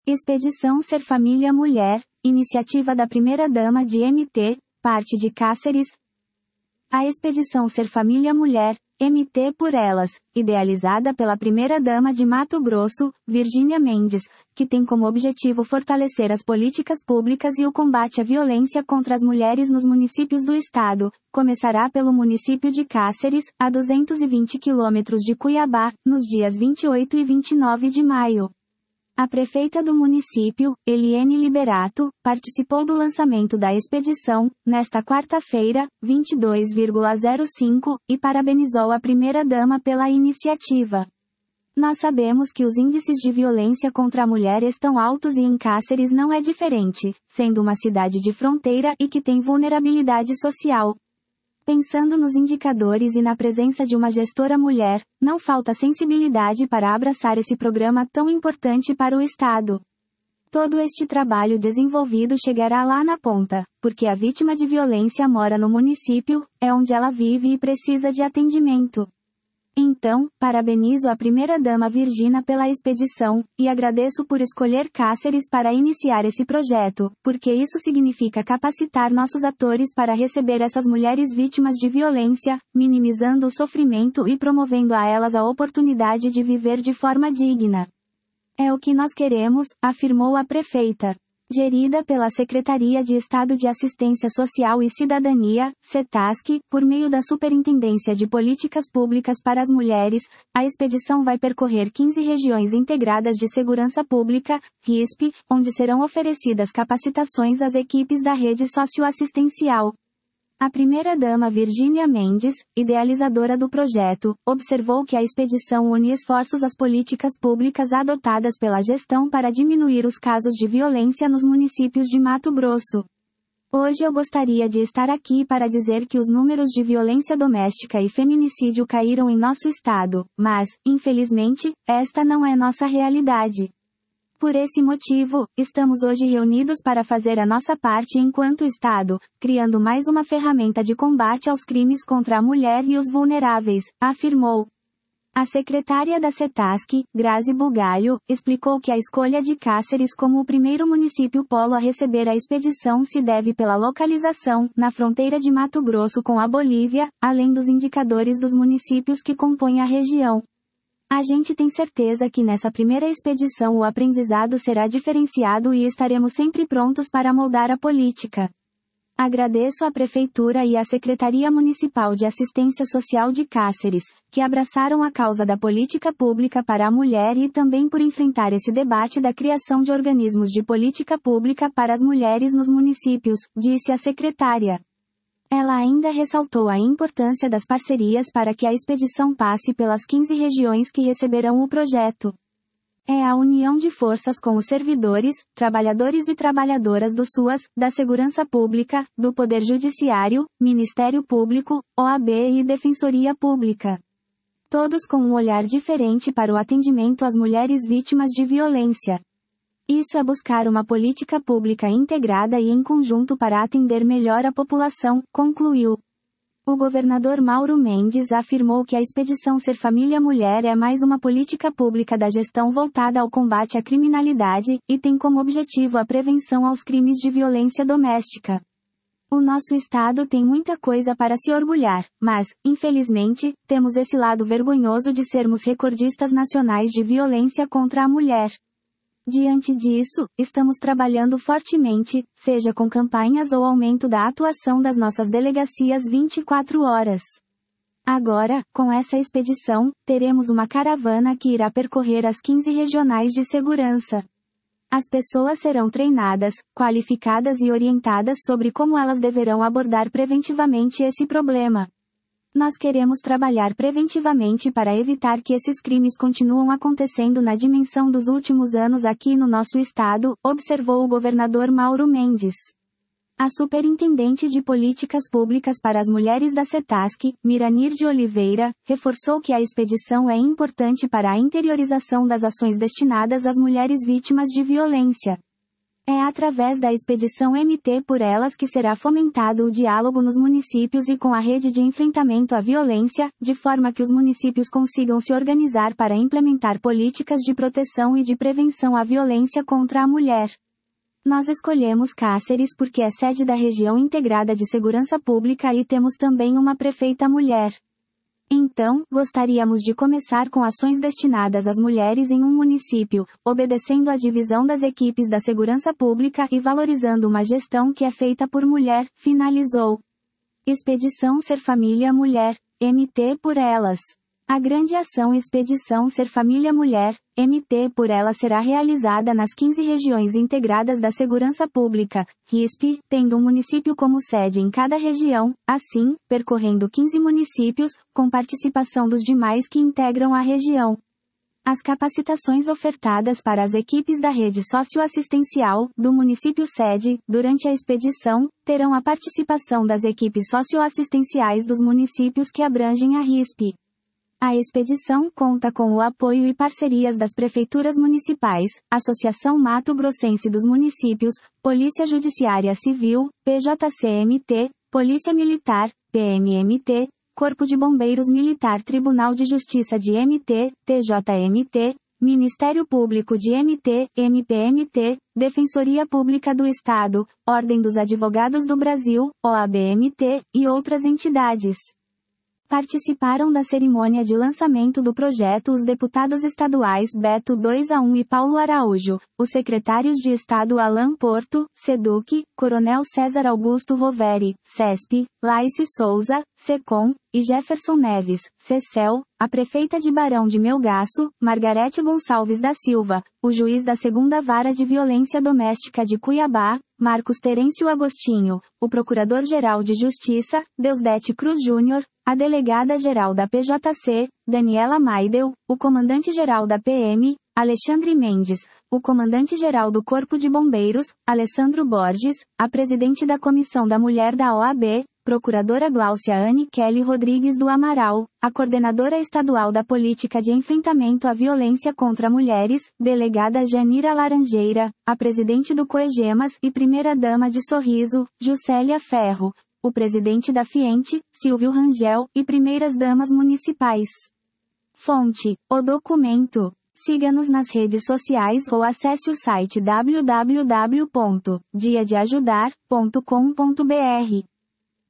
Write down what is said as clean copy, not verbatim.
Expedição Ser Família Mulher, iniciativa da primeira-dama de MT, parte de Cáceres. A Expedição Ser Família Mulher, MT por Elas, idealizada pela primeira-dama de Mato Grosso, Virgínia Mendes, que tem como objetivo fortalecer as políticas públicas e o combate à violência contra as mulheres nos municípios do estado, começará pelo município de Cáceres, a 220 quilômetros de Cuiabá, nos dias 28 e 29 de maio. A prefeita do município, Eliene Liberato, participou do lançamento da expedição, nesta quarta-feira, 22,05, e parabenizou a primeira-dama pela iniciativa. Nós sabemos que os índices de violência contra a mulher estão altos e em Cáceres não é diferente, sendo uma cidade de fronteira e que tem vulnerabilidade social. Pensando nos indicadores e na presença de uma gestora mulher, não falta sensibilidade para abraçar esse programa tão importante para o Estado. Todo este trabalho desenvolvido chegará lá na ponta, porque a vítima de violência mora no município, é onde ela vive e precisa de atendimento. Então, parabenizo a primeira-dama Virgínia pela expedição, e agradeço por escolher Cáceres para iniciar esse projeto, porque isso significa capacitar nossos atores para receber essas mulheres vítimas de violência, minimizando o sofrimento e promovendo a elas a oportunidade de viver de forma digna. É o que nós queremos, afirmou a prefeita. Gerida pela Secretaria de Estado de Assistência Social e Cidadania, SETASC, por meio da Superintendência de Políticas Públicas para as Mulheres, a expedição vai percorrer 15 regiões integradas de segurança pública, RISP, onde serão oferecidas capacitações às equipes da rede socioassistencial. A primeira-dama Virgínia Mendes, idealizadora do projeto, observou que a expedição une esforços às políticas públicas adotadas pela gestão para diminuir os casos de violência nos municípios de Mato Grosso. Hoje eu gostaria de estar aqui para dizer que os números de violência doméstica e feminicídio caíram em nosso estado, mas, infelizmente, esta não é nossa realidade. Por esse motivo, estamos hoje reunidos para fazer a nossa parte enquanto Estado, criando mais uma ferramenta de combate aos crimes contra a mulher e os vulneráveis, afirmou. A secretária da SETASC, Grazi Bugalho, explicou que a escolha de Cáceres como o primeiro município polo a receber a expedição se deve pela localização, na fronteira de Mato Grosso com a Bolívia, além dos indicadores dos municípios que compõem a região. A gente tem certeza que nessa primeira expedição o aprendizado será diferenciado e estaremos sempre prontos para moldar a política. Agradeço à Prefeitura e à Secretaria Municipal de Assistência Social de Cáceres, que abraçaram a causa da política pública para a mulher e também por enfrentar esse debate da criação de organismos de política pública para as mulheres nos municípios, disse a secretária. Ela ainda ressaltou a importância das parcerias para que a expedição passe pelas 15 regiões que receberão o projeto. É a união de forças com os servidores, trabalhadores e trabalhadoras do SUAS, da Segurança Pública, do Poder Judiciário, Ministério Público, OAB e Defensoria Pública. Todos com um olhar diferente para o atendimento às mulheres vítimas de violência. Isso é buscar uma política pública integrada e em conjunto para atender melhor a população, concluiu. O governador Mauro Mendes afirmou que a expedição Ser Família Mulher é mais uma política pública da gestão voltada ao combate à criminalidade, e tem como objetivo a prevenção aos crimes de violência doméstica. O nosso estado tem muita coisa para se orgulhar, mas, infelizmente, temos esse lado vergonhoso de sermos recordistas nacionais de violência contra a mulher. Diante disso, estamos trabalhando fortemente, seja com campanhas ou aumento da atuação das nossas delegacias 24 horas. Agora, com essa expedição, teremos uma caravana que irá percorrer as 15 regionais de segurança. As pessoas serão treinadas, qualificadas e orientadas sobre como elas deverão abordar preventivamente esse problema. Nós queremos trabalhar preventivamente para evitar que esses crimes continuam acontecendo na dimensão dos últimos anos aqui no nosso estado, observou o governador Mauro Mendes. A Superintendente de Políticas Públicas para as Mulheres da SETASC, Miranir de Oliveira, reforçou que a expedição é importante para a interiorização das ações destinadas às mulheres vítimas de violência. É através da expedição MT por Elas que será fomentado o diálogo nos municípios e com a rede de enfrentamento à violência, de forma que os municípios consigam se organizar para implementar políticas de proteção e de prevenção à violência contra a mulher. Nós escolhemos Cáceres porque é sede da Região Integrada de Segurança Pública e temos também uma prefeita mulher. Então, gostaríamos de começar com ações destinadas às mulheres em um município, obedecendo à divisão das equipes da segurança pública e valorizando uma gestão que é feita por mulher, finalizou. Expedição Ser Família Mulher, MT por Elas. A grande ação Expedição Ser Família Mulher, MT por Elas será realizada nas 15 regiões integradas da segurança pública, RISP, tendo um município como sede em cada região, assim, percorrendo 15 municípios, com participação dos demais que integram a região. As capacitações ofertadas para as equipes da rede socioassistencial, do município sede, durante a expedição, terão a participação das equipes socioassistenciais dos municípios que abrangem a RISP. A expedição conta com o apoio e parcerias das prefeituras municipais, Associação Mato Grossense dos Municípios, Polícia Judiciária Civil, PJCMT, Polícia Militar, PMMT, Corpo de Bombeiros Militar, Tribunal de Justiça de MT, TJMT, Ministério Público de MT, MPMT, Defensoria Pública do Estado, Ordem dos Advogados do Brasil, OABMT, e outras entidades. Participaram da cerimônia de lançamento do projeto os deputados estaduais Beto 2A1 e Paulo Araújo, os secretários de Estado Alan Porto, SEDUC, Coronel César Augusto Roveri, CESP, Laice Souza, SECOM, e Jefferson Neves, CECEL, a prefeita de Barão de Melgaço, Margarete Gonçalves da Silva, o juiz da 2ª Vara de Violência Doméstica de Cuiabá, Marcos Terêncio Agostinho, o Procurador-Geral de Justiça, Deusdete Cruz Júnior, a Delegada-Geral da PJC, Daniela Maidel, o Comandante-Geral da PM, Alexandre Mendes, o Comandante-Geral do Corpo de Bombeiros, Alessandro Borges, a Presidente da Comissão da Mulher da OAB, Procuradora Gláucia Anne Kelly Rodrigues do Amaral, a Coordenadora Estadual da Política de Enfrentamento à Violência contra Mulheres, Delegada Janira Laranjeira, a Presidente do COEGEMAS e Primeira-Dama de Sorriso, Juscelia Ferro, o Presidente da Fiente, Silvio Rangel, e Primeiras-Damas Municipais. Fonte: o documento. Siga-nos nas redes sociais ou acesse o site www.diadeajudar.com.br.